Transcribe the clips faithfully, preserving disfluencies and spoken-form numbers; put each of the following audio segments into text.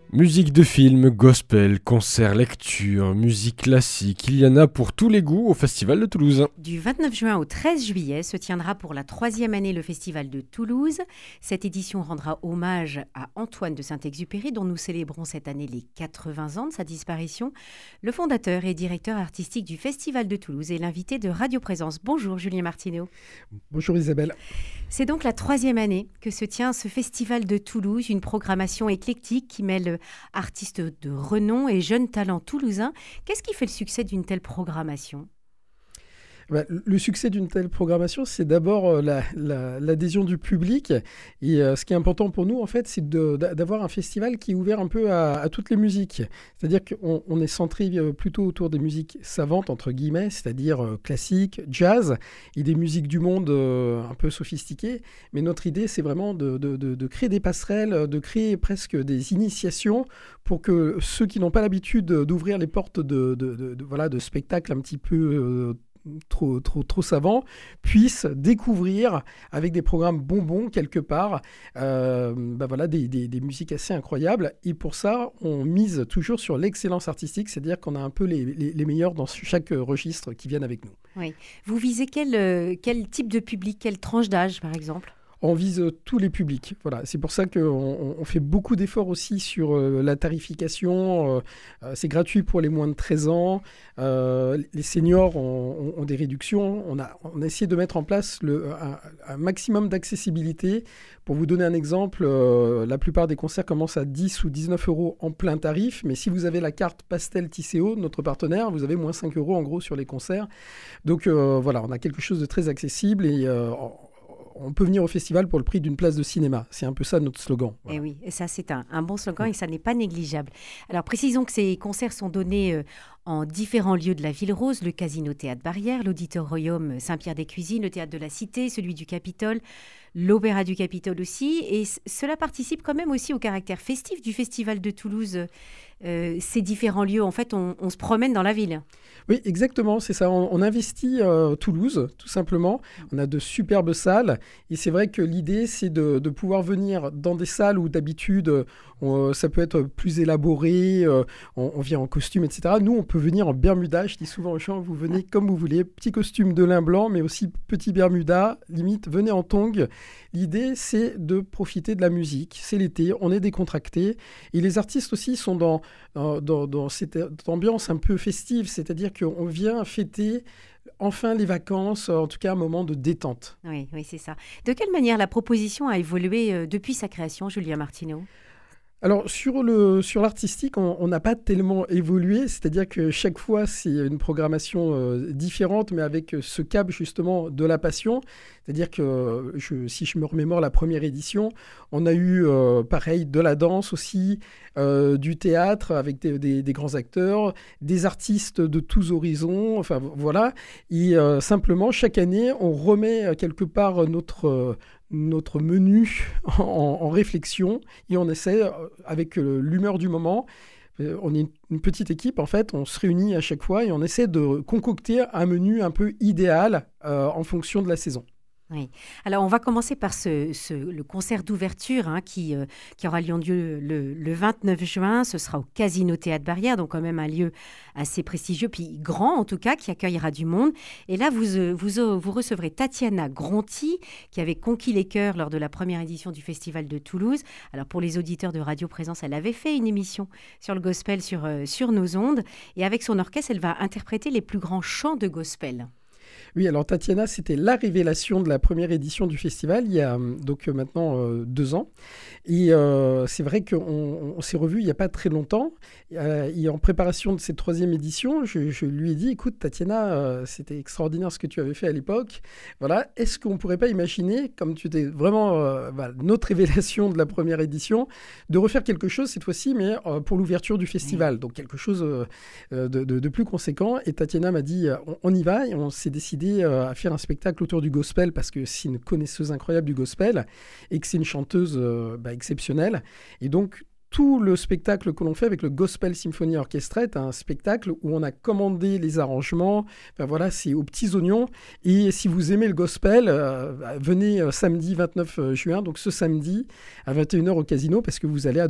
Musique de film, gospel, concerts, lecture, musique classique, il y en a pour tous les goûts au Festival de Toulouse. Du vingt-neuf juin au treize juillet se tiendra pour la troisième année le Festival de Toulouse. Cette édition rendra hommage à Antoine de Saint-Exupéry, dont nous célébrons cette année les quatre-vingts ans de sa disparition. Le fondateur et directeur artistique du Festival de Toulouse est l'invité de Radio Présence. Bonjour Julien Martineau. Bonjour Isabelle. C'est donc la troisième année que se tient ce Festival de Toulouse, une programmation éclectique qui mêle artistes de renom et jeunes talents toulousains. Qu'est-ce qui fait le succès d'une telle programmation ? Bah, le succès d'une telle programmation, c'est d'abord euh, la, la, l'adhésion du public. Et euh, ce qui est important pour nous, en fait, c'est de, d'avoir un festival qui est ouvert un peu à, à toutes les musiques. C'est-à-dire qu'on on est centré euh, plutôt autour des musiques savantes, entre guillemets, c'est-à-dire euh, classique, jazz, et des musiques du monde euh, un peu sophistiquées. Mais notre idée, c'est vraiment de, de, de, de créer des passerelles, de créer presque des initiations pour que ceux qui n'ont pas l'habitude d'ouvrir les portes de, de, de, de, voilà, de spectacles un petit peu euh, trop, trop, trop savants, puissent découvrir avec des programmes bonbons quelque part euh, bah voilà, des, des, des musiques assez incroyables. Et pour ça, on mise toujours sur l'excellence artistique, c'est-à-dire qu'on a un peu les, les, les meilleurs dans chaque registre qui viennent avec nous. Oui. Vous visez quel, quel type de public, quelle tranche d'âge par exemple ? On vise tous les publics. Voilà. C'est pour ça qu'on on fait beaucoup d'efforts aussi sur euh, la tarification. Euh, c'est gratuit pour les moins de treize ans. Euh, les seniors ont, ont, ont des réductions. On a, on a essayé de mettre en place le, un, un maximum d'accessibilité. Pour vous donner un exemple, euh, la plupart des concerts commencent à dix ou dix-neuf euros en plein tarif. Mais si vous avez la carte Pastel Tisséo, notre partenaire, vous avez moins cinq euros en gros sur les concerts. Donc euh, voilà, on a quelque chose de très accessible et euh, on peut venir au festival pour le prix d'une place de cinéma. C'est un peu ça notre slogan. Voilà. Et oui, et ça c'est un, un bon slogan et ça n'est pas négligeable. Alors précisons que ces concerts sont donnés euh, en différents lieux de la Ville Rose, le Casino Théâtre Barrière, l'Auditorium Saint-Pierre-des-Cuisines, le Théâtre de la Cité, celui du Capitole, l'Opéra du Capitole aussi. Et c- cela participe quand même aussi au caractère festif du Festival de Toulouse. Euh, ces différents lieux, en fait, on, on se promène dans la ville. Oui, exactement, c'est ça. On, on investit euh, Toulouse, tout simplement. On a de superbes salles. Et c'est vrai que l'idée, c'est de, de pouvoir venir dans des salles où d'habitude, on, ça peut être plus élaboré, euh, on, on vient en costume, et cetera. Nous, on peut venir en Bermuda. Je dis souvent aux gens, vous venez comme vous voulez. Petit costume de lin blanc, mais aussi petit Bermuda. Limite, venez en tongs. L'idée, c'est de profiter de la musique. C'est l'été, on est décontracté. Et les artistes aussi sont dans, dans, dans, dans cette ambiance un peu festive, c'est-à-dire qu'on vient fêter enfin les vacances, en tout cas un moment de détente. Oui, oui, c'est ça. De quelle manière la proposition a évolué euh, depuis sa création, Julien Martineau ? Alors, sur, le, sur l'artistique, on n'a pas tellement évolué, c'est-à-dire que chaque fois, c'est une programmation euh, différente, mais avec ce cap justement de la passion. C'est-à-dire que je, si je me remémore la première édition, on a eu, euh, pareil, de la danse aussi, euh, du théâtre avec des, des, des grands acteurs, des artistes de tous horizons, enfin voilà. Et euh, simplement, chaque année, on remet quelque part notre... Euh, notre menu en, en réflexion et on essaie, avec euh, l'humeur du moment, euh, on est une petite équipe en fait, on se réunit à chaque fois et on essaie de concocter un menu un peu idéal euh, en fonction de la saison. Oui. Alors, on va commencer par ce, ce, le concert d'ouverture hein, qui, euh, qui aura lieu le, le vingt-neuf juin. Ce sera au Casino Théâtre Barrière, donc quand même un lieu assez prestigieux, puis grand en tout cas, qui accueillera du monde. Et là, vous, vous, vous recevrez Tatiana Gronti, qui avait conquis les cœurs lors de la première édition du Festival de Toulouse. Alors, pour les auditeurs de Radio Présence, elle avait fait une émission sur le gospel sur, euh, sur nos ondes. Et avec son orchestre, elle va interpréter les plus grands chants de gospel. Oui, alors Tatiana, c'était la révélation de la première édition du festival, il y a donc maintenant euh, deux ans. Et euh, c'est vrai qu'on on s'est revus il n'y a pas très longtemps. Euh, et en préparation de cette troisième édition, je, je lui ai dit, écoute Tatiana, euh, c'était extraordinaire ce que tu avais fait à l'époque. Voilà, est-ce qu'on ne pourrait pas imaginer, comme tu étais vraiment euh, bah, notre révélation de la première édition, de refaire quelque chose cette fois-ci, mais euh, pour l'ouverture du festival. Oui. Donc quelque chose euh, de, de, de plus conséquent. Et Tatiana m'a dit, on, on y va, et on s'est décidé à faire un spectacle autour du gospel parce que c'est une connaisseuse incroyable du gospel et que c'est une chanteuse euh, bah, exceptionnelle. Et donc, tout le spectacle que l'on fait avec le Gospel Symphony Orchestra est un spectacle où on a commandé les arrangements. Enfin, voilà, c'est aux petits oignons. Et si vous aimez le gospel, euh, venez euh, samedi vingt-neuf juin, donc ce samedi à vingt et une heures au Casino parce que vous allez adorer.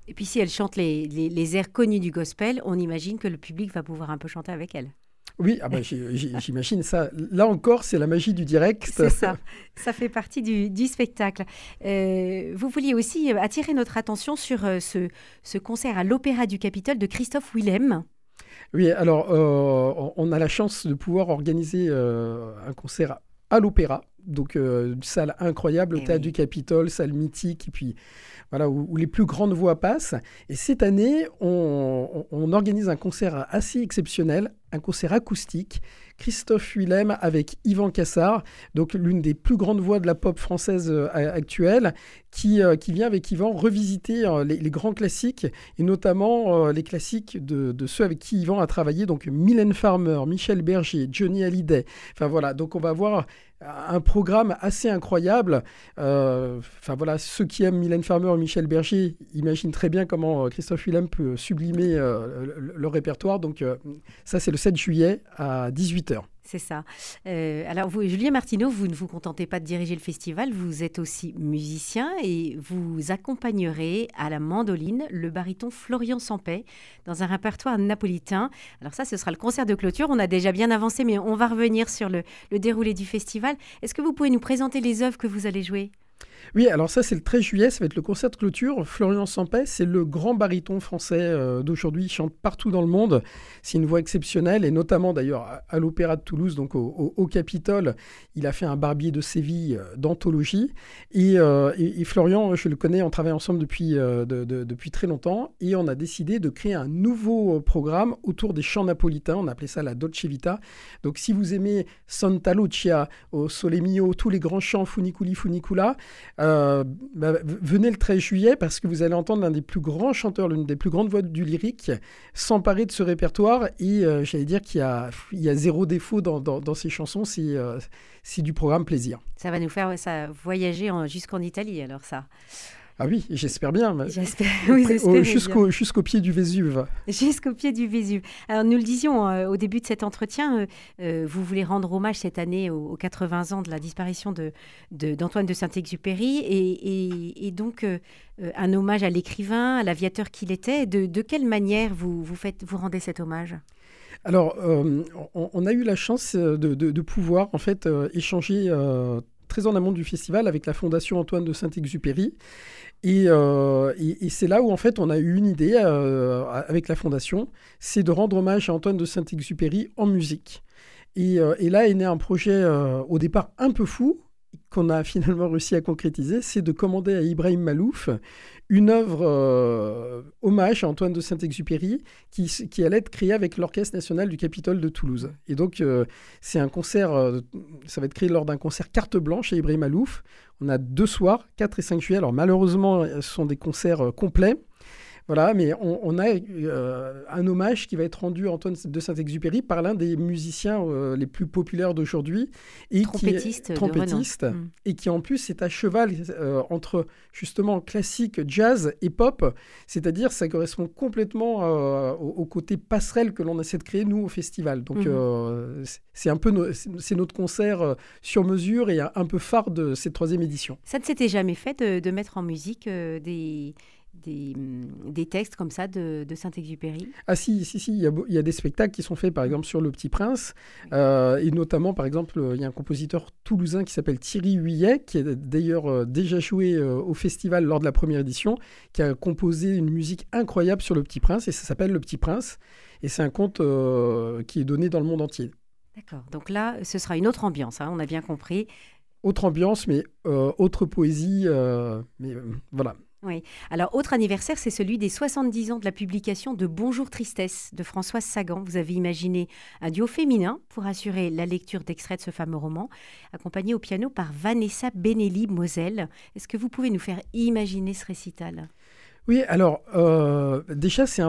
Et puis si elle chante les, les, les airs connus du gospel, on imagine que le public va pouvoir un peu chanter avec elle. Oui, ah bah, j'imagine ça. Là encore, c'est la magie du direct. C'est ça, ça fait partie du, du spectacle. Euh, vous vouliez aussi attirer notre attention sur euh, ce, ce concert à l'Opéra du Capitole de Christophe Willem. Oui, alors euh, on a la chance de pouvoir organiser euh, un concert à l'Opéra. Donc, euh, une salle incroyable, au Eh Théâtre oui. du Capitole, salle mythique, et puis voilà, où, où les plus grandes voix passent. Et cette année, on, on, on organise un concert assez exceptionnel, un concert acoustique. Christophe Willem avec Yvan Cassard, donc l'une des plus grandes voix de la pop française euh, actuelle, qui, euh, qui vient avec Yvan revisiter euh, les, les grands classiques, et notamment euh, les classiques de, de ceux avec qui Yvan a travaillé, donc Mylène Farmer, Michel Berger, Johnny Hallyday. Enfin voilà, donc on va voir un programme assez incroyable. Euh, enfin voilà, ceux qui aiment Mylène Farmer et Michel Berger imaginent très bien comment Christophe Willem peut sublimer euh, le, le répertoire. Donc euh, ça, c'est le sept juillet à dix-huit heures. C'est ça. Euh, alors, vous, Julien Martineau, vous ne vous contentez pas de diriger le festival, vous êtes aussi musicien et vous accompagnerez à la mandoline le baryton Florian Sampey dans un répertoire napolitain. Alors ça, ce sera le concert de clôture. On a déjà bien avancé, mais on va revenir sur le, le déroulé du festival. Est-ce que vous pouvez nous présenter les œuvres que vous allez jouer ? Oui, alors ça, c'est le treize juillet, ça va être le concert de clôture. Florian Sampey, c'est le grand baryton français euh, d'aujourd'hui. Il chante partout dans le monde. C'est une voix exceptionnelle, et notamment d'ailleurs à, à l'Opéra de Toulouse, donc au, au, au Capitole. Il a fait un Barbier de Séville euh, d'anthologie. Et, euh, et, et Florian, je le connais, on travaille ensemble depuis, euh, de, de, depuis très longtemps. Et on a décidé de créer un nouveau programme autour des chants napolitains. On a appelé ça la Dolce Vita. Donc si vous aimez Santa Lucia, O Sole Mio, tous les grands chants, Funiculi, Funicula, Euh, bah, venez le treize juillet, parce que vous allez entendre l'un des plus grands chanteurs, l'une des plus grandes voix du lyrique s'emparer de ce répertoire, et euh, j'allais dire qu'il y a, il y a zéro défaut dans, dans, dans ces chansons. C'est, euh, c'est du programme plaisir. Ça va nous faire ça, voyager en, jusqu'en Italie, alors ça. Ah oui, j'espère bien. J'espère, oui, j'espère jusqu'au, jusqu'au pied du Vésuve. Jusqu'au pied du Vésuve. Alors, nous le disions euh, au début de cet entretien, euh, euh, vous voulez rendre hommage cette année aux, aux quatre-vingts ans de la disparition de, de, d'Antoine de Saint-Exupéry, et, et, et donc euh, un hommage à l'écrivain, à l'aviateur qu'il était. De, de quelle manière vous, vous, faites, vous rendez cet hommage ? Alors, euh, on, on a eu la chance de, de, de pouvoir en fait euh, échanger euh, très en amont du festival avec la Fondation Antoine de Saint-Exupéry. Et, euh, et, et c'est là où en fait on a eu une idée euh, avec la Fondation, c'est de rendre hommage à Antoine de Saint-Exupéry en musique. Et, euh, et là est né un projet euh, au départ un peu fou, qu'on a finalement réussi à concrétiser, c'est de commander à Ibrahim Malouf une œuvre euh, hommage à Antoine de Saint-Exupéry qui, qui allait être créée avec l'Orchestre national du Capitole de Toulouse. Et donc, euh, c'est un concert, euh, ça va être créé lors d'un concert carte blanche à Ibrahim Malouf. On a deux soirs, quatre et cinq juillet. Alors, malheureusement, ce sont des concerts euh, complets. Voilà, mais on, on a euh, un hommage qui va être rendu à Antoine de Saint-Exupéry par l'un des musiciens euh, les plus populaires d'aujourd'hui. Et trompettiste, qui est, trompettiste de renom. Et qui en plus est à cheval euh, entre justement classique, jazz et pop. C'est-à-dire ça correspond complètement euh, au, au côté passerelle que l'on essaie de créer, nous, au festival. Donc, mm-hmm. euh, c'est un peu no, c'est, c'est notre concert euh, sur mesure et un peu phare de cette troisième édition. Ça ne s'était jamais fait de, de mettre en musique euh, des... Des, des textes comme ça de, de Saint-Exupéry ? Ah si, si, si, il y, a, il y a des spectacles qui sont faits par exemple sur Le Petit Prince, euh, et notamment par exemple il y a un compositeur toulousain qui s'appelle Thierry Huyet, qui a d'ailleurs euh, déjà joué euh, au festival lors de la première édition, qui a composé une musique incroyable sur Le Petit Prince, et ça s'appelle Le Petit Prince, et c'est un conte euh, qui est donné dans le monde entier. D'accord, donc là ce sera une autre ambiance, hein, on a bien compris. Autre ambiance, mais euh, autre poésie, euh, mais euh, voilà. Oui. Alors, autre anniversaire, c'est celui des soixante-dix ans de la publication de Bonjour Tristesse de Françoise Sagan. Vous avez imaginé un duo féminin pour assurer la lecture d'extraits de ce fameux roman, accompagné au piano par Vanessa Benelli-Moselle. Est-ce que vous pouvez nous faire imaginer ce récital ? Oui, alors, euh, déjà, c'est un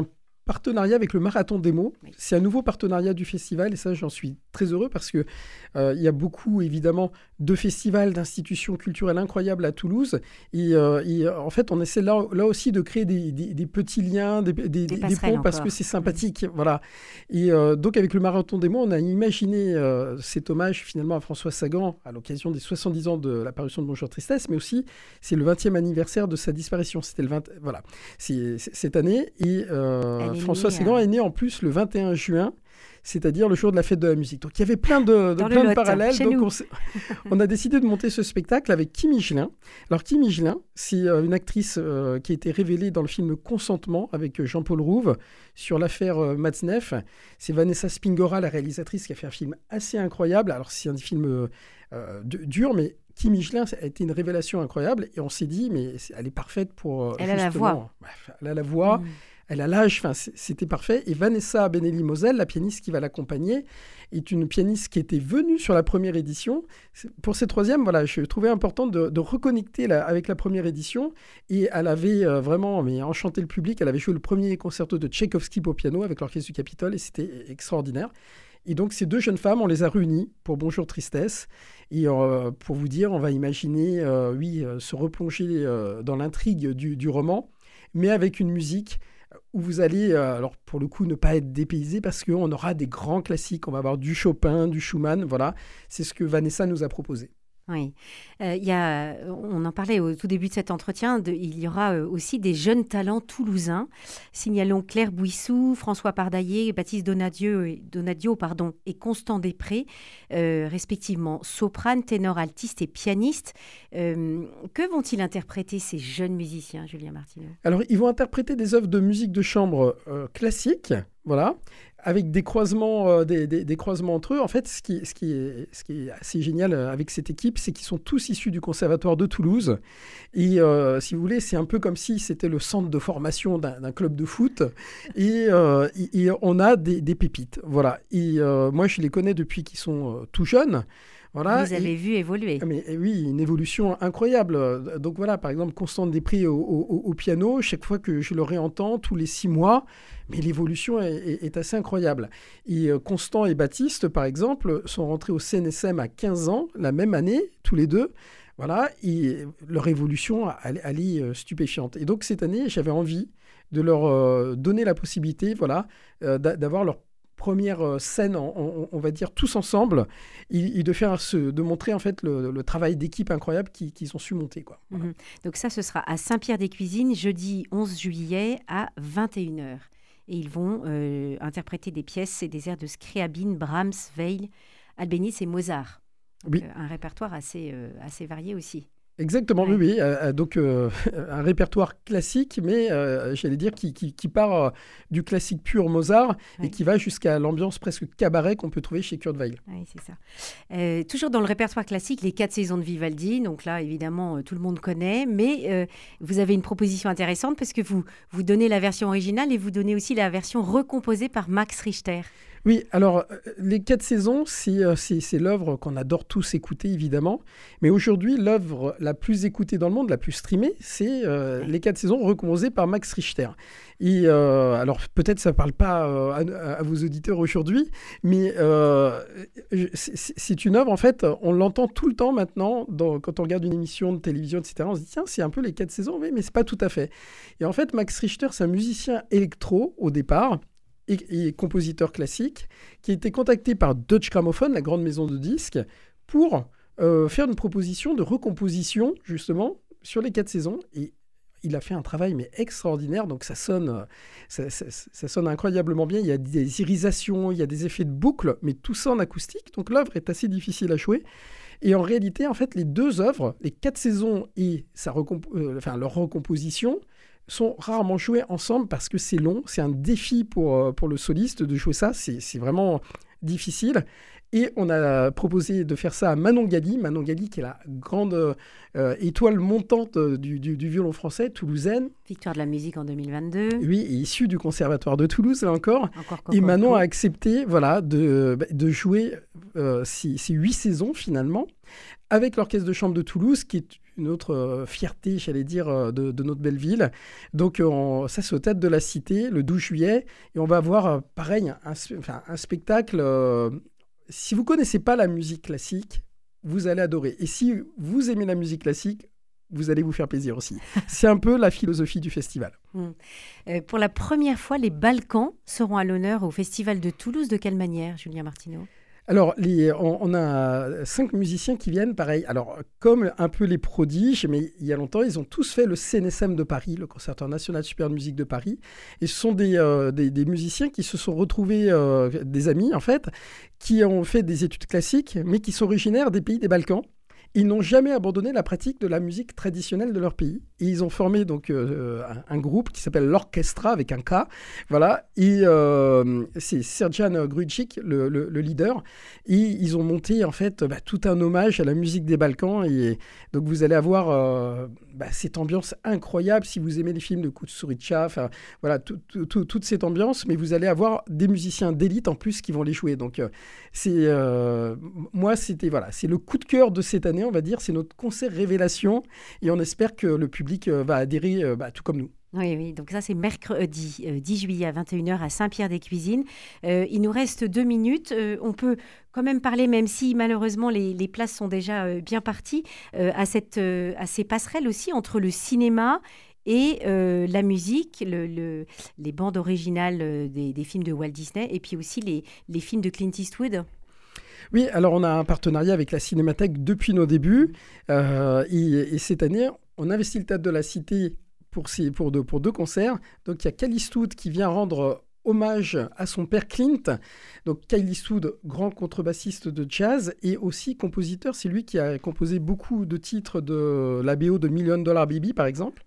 partenariat avec le Marathon des mots. Oui. C'est un nouveau partenariat du festival et ça, j'en suis très heureux parce que euh, il y a beaucoup, évidemment, de festivals, d'institutions culturelles incroyables à Toulouse. Et, euh, et en fait, on essaie là, là aussi de créer des, des, des petits liens, des, des, des, des ponts parce que c'est sympathique. Mmh. Voilà. Et euh, donc, avec le Marathon des mots, on a imaginé euh, cet hommage finalement à François Sagan à l'occasion des soixante-dix ans de la parution de Bonjour Tristesse, mais aussi c'est le vingtième anniversaire de sa disparition. C'était le vingt... Voilà. C'est, c'est, cette année. Et euh, François née, Sagan euh... est né en plus le vingt et un juin, c'est-à-dire le jour de la fête de la musique. Donc il y avait plein de, de, plein de parallèles. Donc on, on a décidé de monter ce spectacle avec Kim Higelin. Alors Kim Higelin, c'est euh, une actrice euh, qui a été révélée dans le film Consentement avec euh, Jean-Paul Rouve sur l'affaire euh, Matzneff. C'est Vanessa Spingora, la réalisatrice, qui a fait un film assez incroyable. Alors c'est un film euh, euh, dur, mais Kim Higelin, ça a été une révélation incroyable. Et on s'est dit, mais elle est parfaite pour... Euh, elle a la voix. Bref, elle a la voix. Mmh. Elle a l'âge, enfin, c'était parfait. Et Vanessa Benelli-Moselle, la pianiste qui va l'accompagner, est une pianiste qui était venue sur la première édition. Pour cette troisième, voilà, je trouvais important de, de reconnecter la, avec la première édition. Et elle avait euh, vraiment mais, enchanté le public. Elle avait joué le premier concerto de Tchaïkovski pour piano avec l'Orchestre du Capitole et c'était extraordinaire. Et donc, ces deux jeunes femmes, on les a réunies pour Bonjour Tristesse. Et euh, pour vous dire, on va imaginer, euh, oui, euh, se replonger euh, dans l'intrigue du, du roman, mais avec une musique où vous allez, euh, alors pour le coup, ne pas être dépaysé parce qu'on aura des grands classiques. On va avoir du Chopin, du Schumann, voilà. C'est ce que Vanessa nous a proposé. Oui, euh, y a, on en parlait au tout début de cet entretien, de, il y aura euh, aussi des jeunes talents toulousains. Signalons Claire Bouissou, François Pardaillet, Baptiste Donadio, Donadio pardon, et Constant Després, euh, respectivement soprane, ténor, altiste et pianiste. Euh, que vont-ils interpréter ces jeunes musiciens, Julien Martineau ? Alors, ils vont interpréter des œuvres de musique de chambre euh, classiques, voilà, avec des croisements, euh, des, des, des croisements entre eux. En fait, ce qui, ce, qui est, ce qui est assez génial avec cette équipe, c'est qu'ils sont tous issus du Conservatoire de Toulouse. Et euh, si vous voulez, c'est un peu comme si c'était le centre de formation d'un, d'un club de foot. Et, euh, et, et on a des, des pépites. Voilà. Et euh, moi, je les connais depuis qu'ils sont euh, tout jeunes. Voilà. Vous avez et, vu évoluer. Mais, oui, une évolution incroyable. Donc voilà, par exemple, Constant Després au, au, au piano, chaque fois que je le réentends, tous les six mois, mais l'évolution est, est, est assez incroyable. Et euh, Constant et Baptiste, par exemple, sont rentrés au C N S M à quinze ans, la même année, tous les deux. Voilà, et leur évolution, elle, elle est euh, stupéfiante. Et donc cette année, j'avais envie de leur euh, donner la possibilité, voilà, euh, d'avoir leur première scène, on, on va dire tous ensemble, et, et de faire ce, de montrer en fait le, le travail d'équipe incroyable qu'ils, qu'ils ont su monter, quoi. Voilà. Mmh. Donc ça, ce sera à Saint-Pierre-des-Cuisines, jeudi onze juillet à vingt et une heures. Et ils vont euh, interpréter des pièces et des airs de Scriabine, Brahms, Weill, Albéniz et Mozart. Donc, oui. euh, un répertoire assez, euh, assez varié aussi. Exactement, ouais. oui, oui. Euh, donc euh, un répertoire classique, mais euh, j'allais dire qui, qui, qui part euh, du classique pur Mozart ouais. et qui va jusqu'à l'ambiance presque cabaret qu'on peut trouver chez Kurt Weill. Oui, c'est ça. Euh, toujours dans le répertoire classique, les quatre saisons de Vivaldi. Donc là, évidemment, euh, tout le monde connaît, mais euh, vous avez une proposition intéressante parce que vous, vous donnez la version originale et vous donnez aussi la version recomposée par Max Richter. Oui, alors les quatre saisons, c'est, c'est, c'est l'œuvre qu'on adore tous écouter, évidemment. Mais aujourd'hui, l'œuvre la plus écoutée dans le monde, la plus streamée, c'est euh, les quatre saisons recomposées par Max Richter. Et euh, alors peut-être ça ne parle pas euh, à, à vos auditeurs aujourd'hui, mais euh, c'est, c'est une œuvre, en fait, on l'entend tout le temps maintenant, dans, quand on regarde une émission de télévision, et cetera. On se dit, tiens, c'est un peu les quatre saisons, mais, mais ce n'est pas tout à fait. Et en fait, Max Richter, c'est un musicien électro au départ, Et, et compositeur classique, qui a été contacté par Deutsche Grammophon, la grande maison de disques, pour euh, faire une proposition de recomposition, justement, sur les quatre saisons. Et il a fait un travail mais extraordinaire, donc ça sonne, ça, ça, ça sonne incroyablement bien. Il y a des irisations, il y a des effets de boucle, mais tout ça en acoustique. Donc l'œuvre est assez difficile à jouer. Et en réalité, en fait, les deux œuvres, les quatre saisons et sa recomp- euh, enfin, leur recomposition, sont rarement joués ensemble parce que c'est long, c'est un défi pour, pour le soliste de jouer ça, c'est, c'est vraiment difficile. Et on a proposé de faire ça à Manon Gali, Manon Gali qui est la grande euh, étoile montante du, du, du violon français, toulousaine. Victoire de la musique en deux mille vingt-deux. Oui, et issue du Conservatoire de Toulouse, là encore. encore et Manon a accepté voilà, de, de jouer euh, ces, ces huit saisons finalement avec l'Orchestre de chambre de Toulouse, qui est une autre euh, fierté, j'allais dire, euh, de, de notre belle ville. Donc on, ça, c'est au Théâtre de la Cité, le douze juillet. Et on va avoir, euh, pareil, un, enfin, un spectacle. Euh, si vous ne connaissez pas la musique classique, vous allez adorer. Et si vous aimez la musique classique, vous allez vous faire plaisir aussi. C'est un peu la philosophie du festival. Mmh. Euh, pour la première fois, les Balkans seront à l'honneur au Festival de Toulouse. De quelle manière, Julien Martineau ? Alors, les, on, on a cinq musiciens qui viennent, pareil. Alors, comme un peu les prodiges, mais il y a longtemps, ils ont tous fait le C N S M de Paris, le Conservatoire national supérieur de musique de Paris. Et ce sont des, euh, des, des musiciens qui se sont retrouvés, euh, des amis en fait, qui ont fait des études classiques, mais qui sont originaires des pays des Balkans. Ils n'ont jamais abandonné la pratique de la musique traditionnelle de leur pays. Et ils ont formé donc euh, un, un groupe qui s'appelle l'Orchestra avec un K. Voilà. Et euh, c'est Serjan Grujic, le, le, le leader. Et ils ont monté en fait bah, tout un hommage à la musique des Balkans. Et donc vous allez avoir euh, bah, cette ambiance incroyable si vous aimez les films de Kusturica. Enfin voilà, tout, tout, tout, toute cette ambiance. Mais vous allez avoir des musiciens d'élite en plus qui vont les jouer. Donc euh, c'est euh, moi c'était voilà, c'est le coup de cœur de cette année. On va dire, c'est notre concert révélation et on espère que le public va adhérer bah, tout comme nous. Oui, oui, donc ça c'est mercredi euh, dix juillet à vingt et une heures à Saint-Pierre-des-Cuisines. Euh, il nous reste deux minutes. Euh, on peut quand même parler, même si malheureusement les, les places sont déjà euh, bien parties, euh, à, cette, euh, à ces passerelles aussi entre le cinéma et euh, la musique, le, le, les bandes originales euh, des, des films de Walt Disney et puis aussi les, les films de Clint Eastwood. Oui, alors on a un partenariat avec la Cinémathèque depuis nos débuts. Euh, et, et cette année, on investit le Théâtre de la Cité pour, ces, pour, deux, pour deux concerts. Donc il y a Kyle Eastwood qui vient rendre hommage à son père Clint. Donc Kyle Eastwood, grand contrebassiste de jazz et aussi compositeur. C'est lui qui a composé beaucoup de titres de la B O de Million Dollar Baby, par exemple.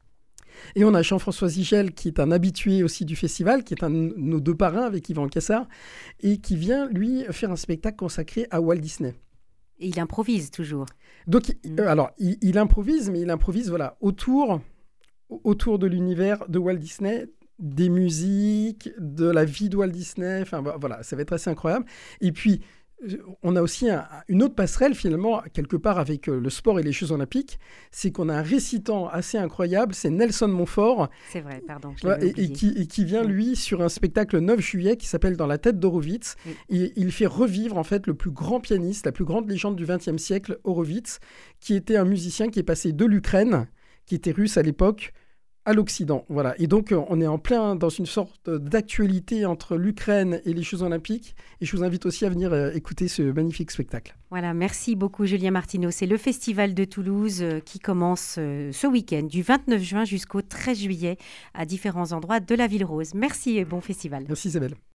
Et on a Jean-François Zigel, qui est un habitué aussi du festival, qui est un de nos deux parrains avec Yvan Cassard, et qui vient, lui, faire un spectacle consacré à Walt Disney. Et il improvise toujours. Donc, mmh. euh, alors, il, il improvise, mais il improvise, voilà, autour, autour de l'univers de Walt Disney, des musiques, de la vie de Walt Disney, enfin, voilà, ça va être assez incroyable. Et puis, on a aussi un, une autre passerelle, finalement, quelque part avec euh, le sport et les Jeux Olympiques, c'est qu'on a un récitant assez incroyable, c'est Nelson Montfort. C'est vrai, pardon, je ouais, et, et, qui, et qui vient, lui, sur un spectacle le neuf juillet qui s'appelle Dans la tête d'Horowitz. Oui. Et il fait revivre, en fait, le plus grand pianiste, la plus grande légende du vingtième siècle, Horowitz, qui était un musicien qui est passé de l'Ukraine, qui était russe à l'époque, à l'Occident, voilà. Et donc, on est en plein dans une sorte d'actualité entre l'Ukraine et les Jeux Olympiques. Et je vous invite aussi à venir euh, écouter ce magnifique spectacle. Voilà, merci beaucoup Julien Martineau. C'est le Festival de Toulouse euh, qui commence euh, ce week-end, du vingt-neuf juin jusqu'au treize juillet, à différents endroits de la Ville Rose. Merci et bon festival. Merci Isabelle.